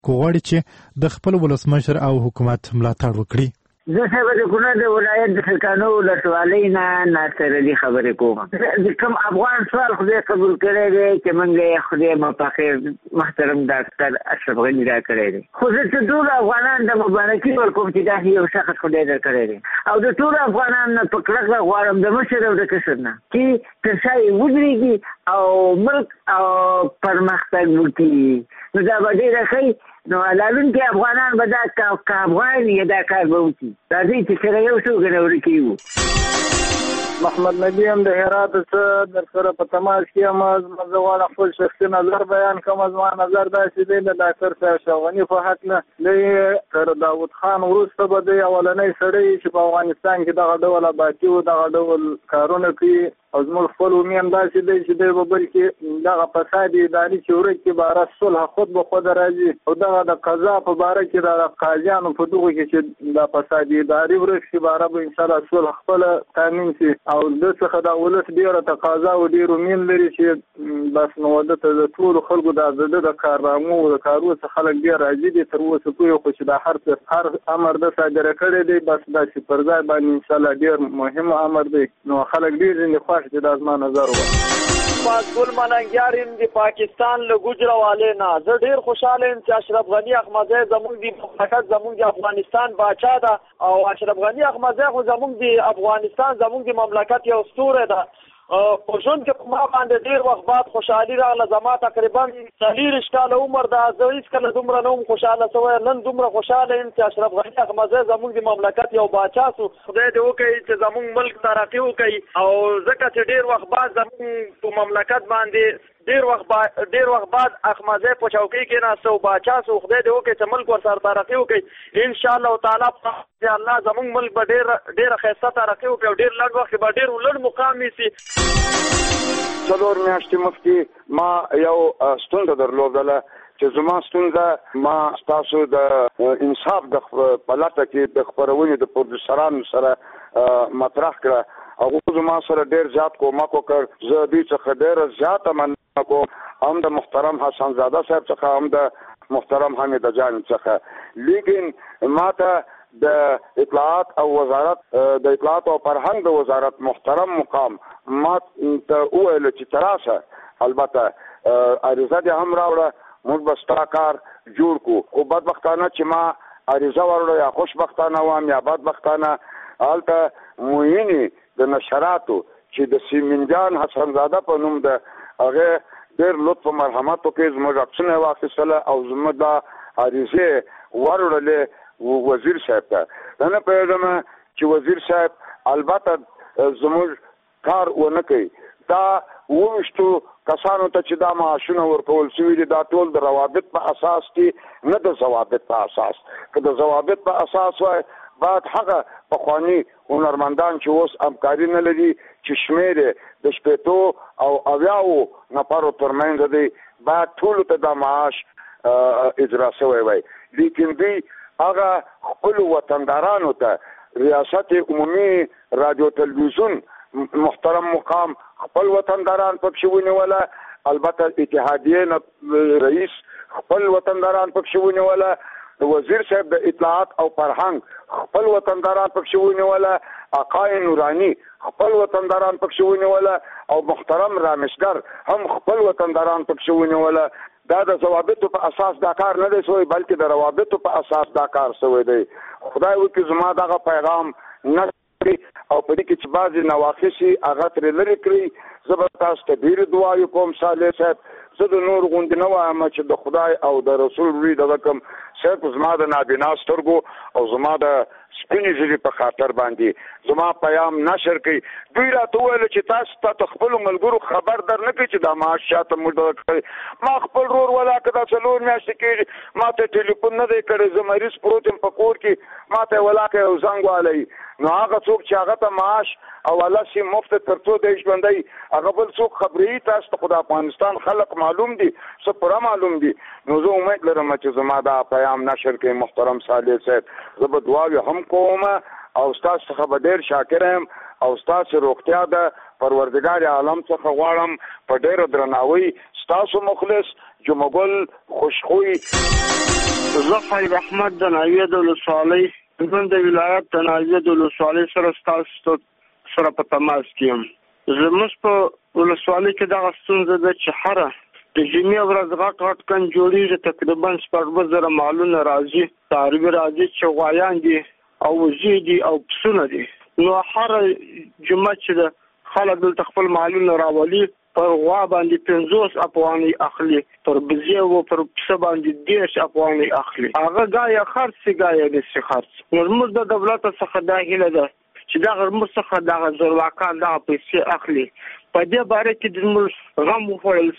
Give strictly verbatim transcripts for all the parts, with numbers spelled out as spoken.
کوغړی چې د خپل ولسمشر او حکومت ملاتړ وکړي. زه صاحب د کونړ د ولایت د سلطانو ولسوالۍ نه ناصر علي خبرې کوم. د کوم افغان سوال خدای قبول کړی دی چې موږ خدای مو په خیر محترم ډاکټر اشرف غني را کړی دی. خو زه ته ټول افغانان د مبارکي ورکوم چې داسې یو شخص خدای در کړی دی او د ټول افغانان نه په کلکه غواړم د مشر او د کشر نه چې تر شا یې ودرېږي او ملک او پرمختګ وکړي. نو دا به ډېره ښه نو لالون کې افغانان به دا که افغان یې دا کار به وکړي. راځئ چې سره یو څو ګڼه ورکوي. محمد نبی هم د هرات څخه در سره په تماس کې یم. زه غواړم خپل شخصي نظر بیان کوم. زما نظر داسې دی د ډاکټر صاحب اشرف غني په هکله دی تر داود خان وروسته به دی اولنی سړی چې په افغانستان کې دغه ډول ابادي او دغه ډول کارونه کوي او زموږ خپل امید داسې دی چې دی به بلکې دغه فساد اداري چې ورک کې باره صلح خود به خود راځي او دغه د قضا په باره کې د قاضیانو په دغو کې چې د فساد اداري ورک شي باره به انشاءالله صلح خپله تامین شي او د څخه د ولس ډېره تقاضا او ډېر امید لري چې بس نو د ته د ټولو خلکو د د د کارنامو او د کارونو څخه خلک ډېر راضي دي. تر اوسه پورې خو چې د هر هر امر د صادره کړی دی بس داسې پر ځای باندې انشاءالله ډېر مهم امر دی. نو خلک ډېر ځینې خوښ دي. دا زما نظر و. ګل ملنګیار یم د پاکستان له ګوجرانوالۍ نه. زه ډېر خوشحاله یم چې اشرف غني احمدزی زموږ د مملکت زموږ د افغانستان باچا ده او اشرف غني احمدزی خو زموږ د افغانستان زموږ د مملکت یو ستوری ده. په ژوند کې په ما باندې ډېر وخت بعد خوشحالي راغله. زما تقریبا څلېرویشت کاله عمر ده. زه هېڅکله دومره نه وم خوشحاله شوی. نن دومره خوشحاله یم چې اشرف غني احمدزی زموږ د مملکت یو باچا سو. خدای دې وکړي چې زموږ ملک ترقي وکړي او ځکه چې ډېر وخت بعد زموږ په مملکت باندې ډېر وخت با... ډېر وخت بعد احمدزی په چوکۍ کې ناسته او باچا سو. خدای دې وکړي چې ملک ورسره ترقي وکړي. انشاءالله تعالی چې الله زموږ ملک به ډېر ډېره ښایسته ترقي وکړي او ډېر لږ وخت به ډېر لوړ مقام نیسي. څلور میاشتې مخکې ما یو ستونزه درلودله چې زما ستونزه ما ستاسو د انصاف د په لټه کې د خپرونې د پروډوسرانو سره مطرح کړه. هغوی زما سره ډېر زیات کومک وکړ. زه دوی څخه ډېره زیاته مننه کوم، هم د محترم حسن زاده صاحب څخه هم د محترم حمید جان څخه. لیکن ما ته د اطلاعات او وزارت د اطلاعات او فرهنګ د وزارت محترم مقام ما ته وویل چې تراسه البته عریضه دې هم راوړه، موږ به ستا کار جوړ کړو. خو بدبختانه چې ما عریضه وروړه یا خوشبختانه وام یا بدبختانه هلته معینې د نشراتو چې د سیمنجان حسن زاده په نوم د هغه ډېر لطف و مرحمت وکړي. زموږ عکسونه یې واخیستله او زموږ دا عریضې وروړلې وزیر صاحب ته. زه نه پوهېږم چې وزیر صاحب البته زموږ کار ونه کوي. دا وویشتو کسانو ته چې دا معاشونه ورکول شوي دي دا ټول د روابط په اساس دي، نه د ضوابط په اساس. که د ضوابط په اساس وای باید هغه پخواني هنرمندان چې اوس همکاري نه لري چې شمېر یې د شپېتو او اویاوو نفرو ترمنځ دی باید ټولو ته دا معاش اجرا شوی وای. لیکن دوی هغه خپلو وطندارانو ته ریاست عمومي رادیو تلویزیون محترم مقام خپل وطنداران پکښې ونیوله، البته اتحادیې رئیس خپل وطنداران پکښې ونیوله، وزیر صاحب د اطلاعات او فرهنګ خپل وطنداران پکښې ونیوله، آقای نورانی خپل وطنداران پکښې ونیوله او محترم رامشګر هم خپل وطنداران پکښې ونیوله. دا د ضوابطو په اساس دا کار نه دی شوی بلکې د روابطو په اساس دا کار شوی دی. خدای وکړي زما دغه پیغام نه او په دې کې چې بعضې نواقص یې هغه ترې لرې کړي. زه به تاسو ته ډېرې دعاوې کوم صالح صاحب. زه د نور غوندې نه وایم چې د خدای او د رسول روی دغه کوم صرف زما د نابینا سترګو او زما د سپینې ژبې په خاطر باندې زما پیام نشر کوي. دوی راته وویل چې تاسو ته خپلو ملګرو خبر در نه کوي چې دا معاش چاته موږ دغه کړی. ما خپل رور ولاکه دا څلور میاشتې کېږي ما ته ټلیفون نه دی کړی. زه مریض پروت یم په کور کې، ما ته ولاکه یو زنګ والی. نو هغه څوک چې هغه ته معاش او الله شي مفت تر څو دی ژوندی هغه بل څوک خبرې تاسو ته خو د افغانستان خلق معلوم دي، څه پوره معلوم دي. نو زه امید لرم چې زما دا پیام نشر کوي محترم صالح صاحب. زه به دعاوې هم کوم او ستاسو څخه به ډېر شاکر یم او ستاسو روغتیا د پروردګار عالم څخه غواړم په ډېره درناوي. ستاسو مخلص جمعه ګل خوشخوی. زه خیر احمد د ناویه د ولسوالۍ زه د ولایت د ناویه د ولسوالۍ سره ستاسو سره په تماس کې یم. زموږ په ولسوالۍ کې دغه ستونزه ده چې هره د جمعې ورځ غټ غټ کن جوړېږي، تقریبا شپږ اووه زره مالونه راځي، څاروي راځي چې غوایان دي او وزې دي او پسونه دي. نو هره جمعه چې د خلک دلته خپل مالونه راولي، پر غوا باندې پنځوس افغانۍ اخلي، پر بزې و پر پسه باندې دېرش افغانۍ اخلي. هغه ګایه خرڅ سي ګایه نسي خرڅ. نو زموږ د دولت څخه دا هیله ده چې دغه زموږ څخه دغه زورواکان دغه پیسې اخلي، په دې باره کې د زموږ غم وخوړل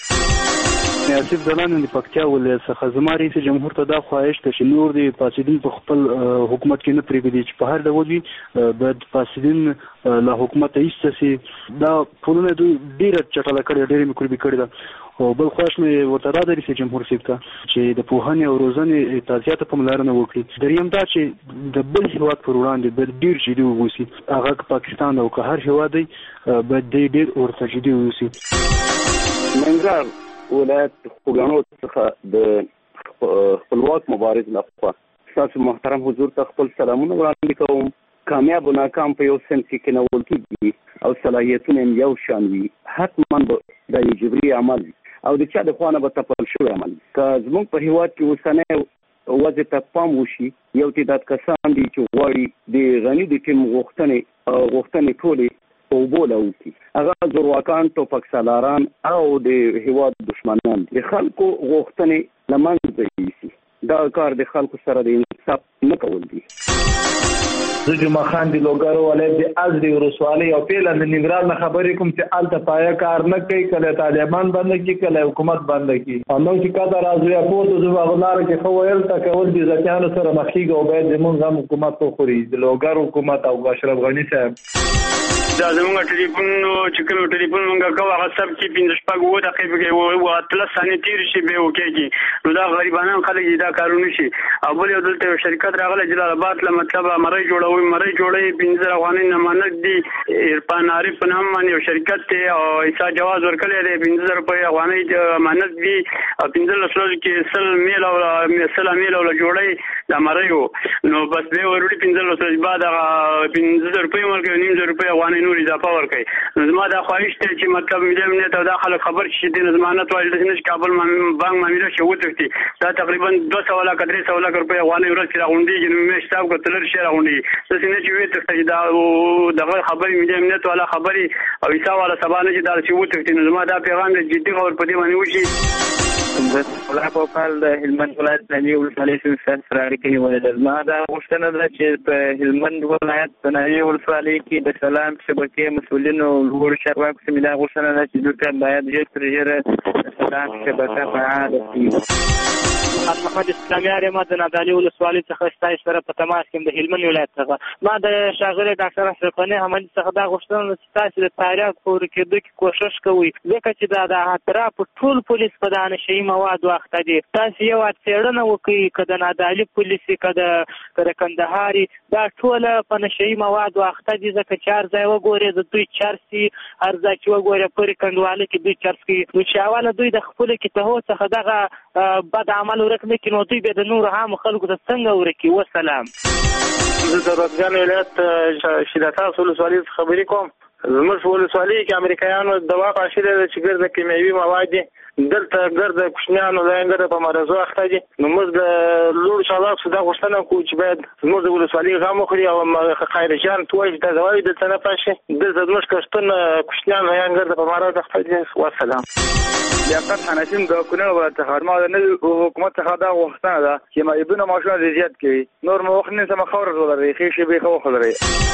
سي. آصف دلان د پکتیا ولایت څخه زما رئیس جمهور ته دا خواهش ده چې نور د فاسدین په خپل حکومت کې نه پرېږدي، چې په هر ډول وي باید فاسدین له حکومت ایسته سي. دا ټولنه دوی ډېره چټله کړې، ډېرې مکروبي کړې ده. او بل خواهش مې ورته دا ده رئیس جمهور صاحب ته چې د پوهنې او روزنې تازیاته پاملرنه وکړي. دریم دا چې د بل هېواد پر وړاندې باید ډېر جدي واوسي، هغه که پاکستان او که هر هېواد دی باید دی ډېر ورته جدي واوسي. ننګرهار ولایت خوګانو څخه د خپلواک مبارز لخوا تاسو محترم حضور ته خپل سلامونه وړاندې کوم. کامیاب او ناکام په یو صنف کې نه ول کېږي او صلاحیتونه یو شان وي، حتما به د جبري عمل او د چا د خوانه به تپل شوی عمل. که زموږ په هیواد کې اوسنی وضع ته پام وشي، یو تعداد کسان دي چې غواړي د غني د ټیم غوښتنې غوښتنې ټولې وبوله وکړي. هغه زورواکان، ټوپک سالاران او د هیواد دشمنان د خلکو غوښتنې له منځه یوسي. دا کار د خلکو سره د انصاف نه کول دي. زه جمعه خان د لوګر ولایت د ازرې ولسوالۍ او پیله د ننګرهار نه خبرې کوم چې هلته پایه کار نه کوي، کله طالبان بنده کړي کله حکومت بنده کړي. همدغه چې کاته راځي پورته زه هغه لاره کې ښه ویل ته کول د ذاتیانو سره مخکېږي او باید زموږ هم حکومت وخوري، د لوګر حکومت او اشرف غني صاحب. دا زموږ ټلیفون چې کوم ټلیفون مونږ کوو هغه سب چې پنځه شپږ اووه دقیقې کې و اتلس ثانیې تېرې شي بیا وکېږي. نو دا غریبانان خلک دا کارونه شي. او بل یو دلته یو شرکت راغلی جلال آباد له مطلب مرۍ جوړوي، مرۍ جوړوي پنځه زره افغانۍ نمانت دي. عرفان عارف په نام باندې یو شرکت دی او عیسی جواز ورکړی دی، پنځه زره روپۍ افغانۍ امانت دي او پنځلس ورځو کې سل میل او سل میل او جوړوي دا مرۍ و. نو بس بیا وروړي پنځلس ورځې بعد هغه پنځه زره روپۍ ورکوي، نیم زره روپۍ افغانۍ نور اضافه ورکوي. نو زما دا خواهش دی چې مطلب ملي امنیت او دا خلک خبر شي د ضمانت واجب نه چې کابل بانک معامله شي وتښتي. دا تقریبا دوه سوه لکه درې سوه لکه روپۍ افغانۍ ورځ کې راغونډېږي. نو مې حساب کړ تلر شي راغونډېږي. داسې نه چې وتښتي دا دغه خبرې ملي امنیت والا خبرې او حساب والا سبا نه چې دا چې وتښتي. نو زما دا پیغام دی جدي خبر په دې باندې وشي. الله په پال د هلمند ولایت د نوي ولسوالۍ سره اړیکې نیولې. زما دا غوښتنه ده چې په هلمند ولایت په نوي ولسوالۍ کې د سلام شبکې مسؤلینو لوړو چارواکو ته مې دا غوښتنه ده چې دوی ته باید ژر تر ژره د سلام شبکه فعاله کړي. محمد اسلامي ارم د نادعلي ولسوالۍ څخه ستاسو سره په تماس کې د هلمند ولایت څخه ما د ښاغلي ډاکټر اشرف غني حمدي څخه دا غوښتنه ده چې تاسو د تاریخ په ورکېدو کې کوشش کوئ، ځکه چې دا د اطراف ټول پولیس په دا نشهیي مواد واخته دي. تاسو یو څېړنه وکړئ، که د نادعلي پولیس که د کندهار دا ټول په نشهیي مواد واخته دي، ځکه چې هر ځای وګورئ د دوی چرس هر ځای چې وګورئ پورې کنډواله کې دوی چرس کوي. نو چې اوله دوی د خپلو کتابو څخه دغه بد عمل ورک نه کړي، نو دوی بیا د نورو عامو خلکو ته څنګه ورکړي؟ وسلام. زه د روزګان ولایت شیداتاس ولسوالۍ څخه خبرې کوم. زموږ ولسوالۍ کې امریکایانو دوا پاشلې ده چې ګرده کیمیاوي مواد دي، دلته ګرده کوچنیانو ځانګړې په مرضو اخته دي. نو موږ د لوړو چارواکو دا غوښتنه کوو چې باید زموږ د ولسوالۍ غم وخوري او خیرجان توایي چې دا دواوې دلته نه پاشي. دلته زموږ کښتونه کوچنیان ځانګړې په مرض اخته دي. وسلام. لیاقت حنفي د کنړ ولایت څخه ما د نوي حکومت څخه دا غوښتنه ده چې معیوبونه معاشونه زیات کوي، نور مو وخت نه سم خبر ولري خېشي به خو خبري.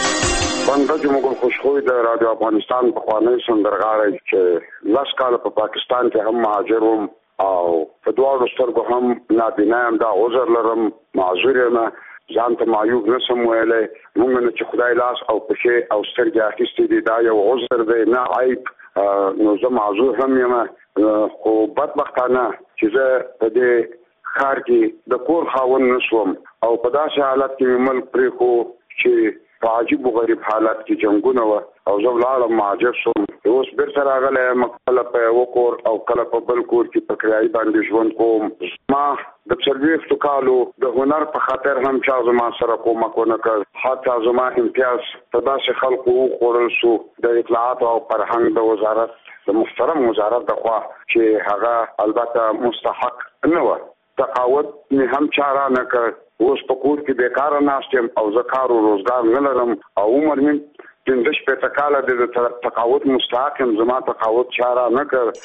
بنده جمهور خوشخوی د رادیو افغانستان په خوانی سندرغاړی چې لاس کال په پاکستان کې هم مهاجر وم او په دواړو سترګو هم نابینا یم. دا عذر لرم، معذور یم، ځان ته معیوب نسم ویلی. موږ نه چې خدای لاس او پښې او سترګې اخیستې دي، دا یو عذر دی نه عیب. نو زه معذور هم یم، خو بدبختانه چې زه په دې ښار کې د کور خاوند نشوم او په داسې حالت کې مې ملک پرېښو چې په عجیب و غریب حالت کې جنګونه وه او زه ولاړم مهاجر شوم. یو اوس بیرته راغلی یم کله په یو کور او کله په بل کور کې په کرایي باندې ژوند کوم. ما د څلوېښتو کالو د هنر په خاطر هم چا زما سره کومک ونه کړ. حتی زما امتیاز په داسې خلکو وخوړل شو د اطلاعاتو او فرهنګ د وزارت د محترم وزارت د خوا چې هغه البته مستحق نه و. تقاعد مې هم چاره نه کړ. اوس په کور کې بیکاره ناست یم او زه کار او روزګار نه لرم او عمر مې پنځه شپېته کاله د تقاعد مستحق یم. زما تقاعد چاره نه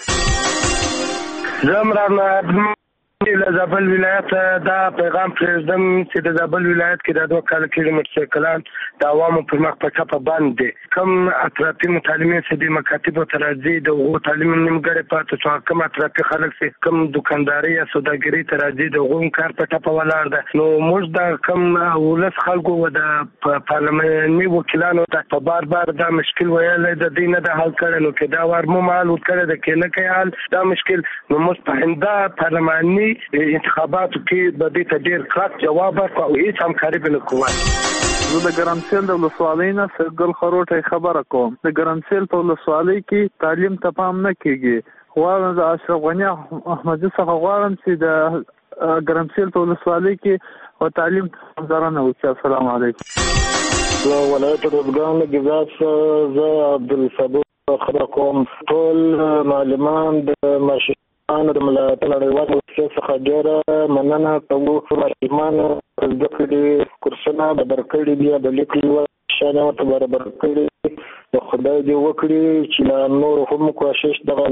کړ. زه عمران له زابل ولایت دا پیغام پرېږدم چې د زابل ولایت کې د دوه کاله کېږي موټرسایکلان د عوامو پر مخ په چپه بند دي. کوم اطرافي متعلمین چې د مکاتبو ته راځي د هغو تعلیم نیمګړی پاتې شو. کوم اطرافي خلک چې کوم دوکانداري یا سوداګري ته راځي د هغو کار په ټپه ولاړ ده. نو موږ د کوم ولس خلکو و د پارلماني وکیلانو ته په بار بار دا مشکل ویلی د دوی نه د حل کړی. نو که دا وار مو حل وکړی د کې نه کوي حل دا مشکل نو موږ په همدا پارلماني انتخاباتو کې به دې ته ډېر کلک جواب ورکړو او هېڅ همکاري به نه کوو. زه د ګرمسیل د ولسوالۍ نه سرګل خروټی خبره کوم. د ګرمسیل په ولسوالۍ کې تعلیم ته پام نه کېږي. غواړم د اشرف غني احمدي څخه غواړم چې د ګرمسیل په ولسوالۍ کې او تعلیم څارنه وکړي. السلام علیکم. زه ولایت روزګان ګزاس زه عبدالصبور خبره کوم. ټول معلمان د ماشین انا د ملاتړ نړیوال څخه ډېره مننه کوو. ماشومان زده کړي کورسونه بدل کړي دي د لیکلو شانه ورته برابر کړي. د خدای دې وکړي چې لا نور هم کوشش دغه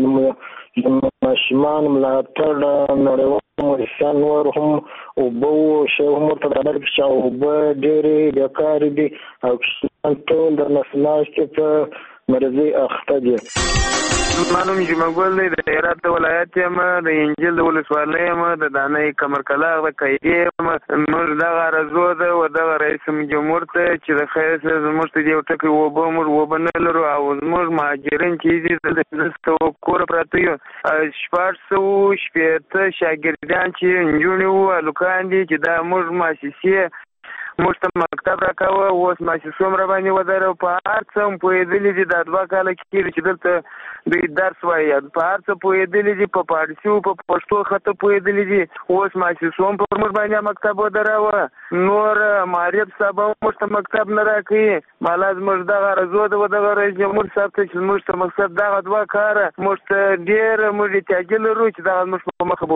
ماشومان ملاتړ نړیوال مؤسسان نور هم او بو شی هم ورته برابر کړي او به ډېرې بیکارې دي او ټول د نسلناستې په مرضي اخته دي. مانوم جمعګل دی د هرات د ولایت یم د انجیل د ولسوالۍ یم د دانۍ کمرکلاغ د قیدې یم. موږ دغه عرضو ده و دغه رئیس جمهور ته چې د خیر سره زموږ ته یو ټکی اوبه موږ اوبه نه لرو او زموږ مهاجرین چې دي د پنځه سوه کوره پراته یو شپږ سوه شپېته شاګردان چې نجونې وو هلکان دي چې دا موږ مؤسسې موږ ته مکتب راکاوه. اوس مؤسسو هم راباندې ودرو. په هر څه هم پوهېدلي دي. دا دوه کاله کېږي چې دلته دوی درس وایي. په هر څه پوهېدلي دي. په پاړسي په پښتو خطه پوهېدلي دي. اوس مؤسسو هم پر موږ باندې مکتب ودراوه. نور معرف صاحب هم موږ ته مکتب نه راکوي. مالا زموږ دغه عرضو ده و دغه رئیس جمهور صاحب ته چې موږ ته مقصد دغه دوه کاره موږ ته ډېر موږ احتیاجي لرو چې دغه موږ په مخه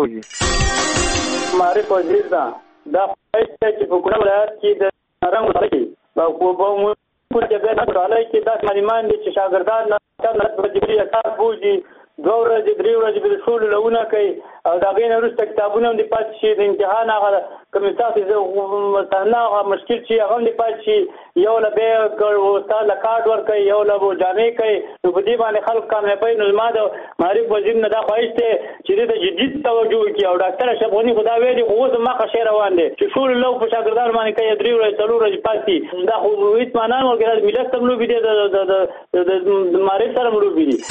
بوځي. معرف وزیر ده دا پایسته چې په کوم ولایت کې د رنګ ولایت او په موږ چې د ولایت کې داس معلمان دي چې شاګردان نه په جبري کار بوجي دوه ورځې درې ورځې به ټول لونه کوي او دا غین وروسته کتابونه هم دي پاتې شي د امتحان هغه کوم تاسو مثلا هغه مشکل چې هغه هم دي پاتې شي. یو له به استاد له کارت ورکوي یو له جامې کوي. نو په دې باندې خلک کامیابی نو ما د معرف وزیر نه دا خواهش دی چې د جدي توجه وکړي او ډاکټر اشرف غني خدا ویلي خو اوس مخه شی روان دی چې ټول لو په شاګردان باندې کوي درې ورځې څلور ورځې پاتې دا خو هیڅ معنا نه ورګرځي. ملت هم لوبي دی د معرف سره لوبي دي.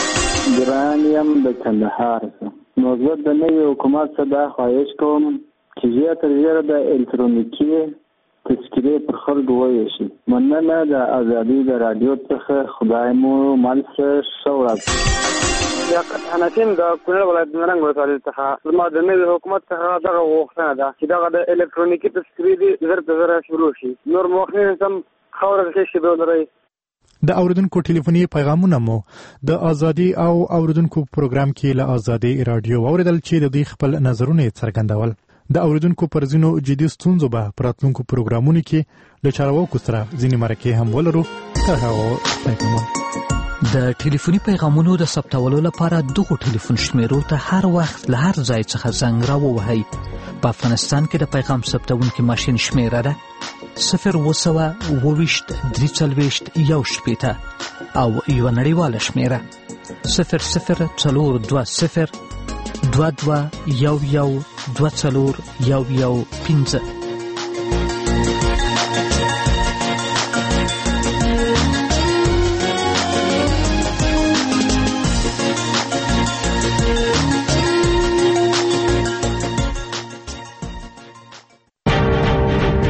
ګران یم د کندهار څخه. نو زه د نوي حکومت څخه دا خواهش کوم چې زیاتره زیاته د الکترونیکي تذکرې پر خلکو وویشي. مننه د ازادي د رادیو څخه. خدای مو مل ښه ورځ. لیاقت حنفیم د کونړ ولایت نرنګ ولسوالۍ څخه. زما د نوي حکومت څخه دغه غوښتنه ده چې دغه د الکترونیکي تذکرې دي زر په زر شروع شي. نور مخنی سم خاوره کې شي به ولري. د اوریدونکو ټلیفوني پیغامونه مو د ازادي او اوریدونکو پروګرام کې له ازادي رادیو اوریدل چې د دوی خپل نظرونه څرګندول. د اوریدونکو پر ځینو جدي ستونزو به پراتلونکو پروګرامونو کې له چارواکو سره ځینې مرکې هم ولرو. تر هغه ستاسو د ټلیفوني پیغامونو د ثبتولو لپاره دغه ټلیفون شمیرو ته هر وخت له هر ځای څخه زنګ راووهئ. په افغانستان کې د پیغام ثبتونکي ماشین شمیره ده صفر اووه سوه اووه ویشت درې څلوېښت یو شپېته او یوه نړیواله شمیره صفر صفر څلور دوه صفر دوه دوه یو یو دوه څلور یو یو پنځه.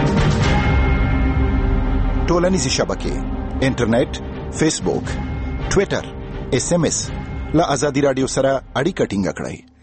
ټولنیزې شبکې انټرنیټ، فیسبوک، ټوئیټر، اس ام اس له ازادي رادیو سره اړیکه ټینګه کړئ.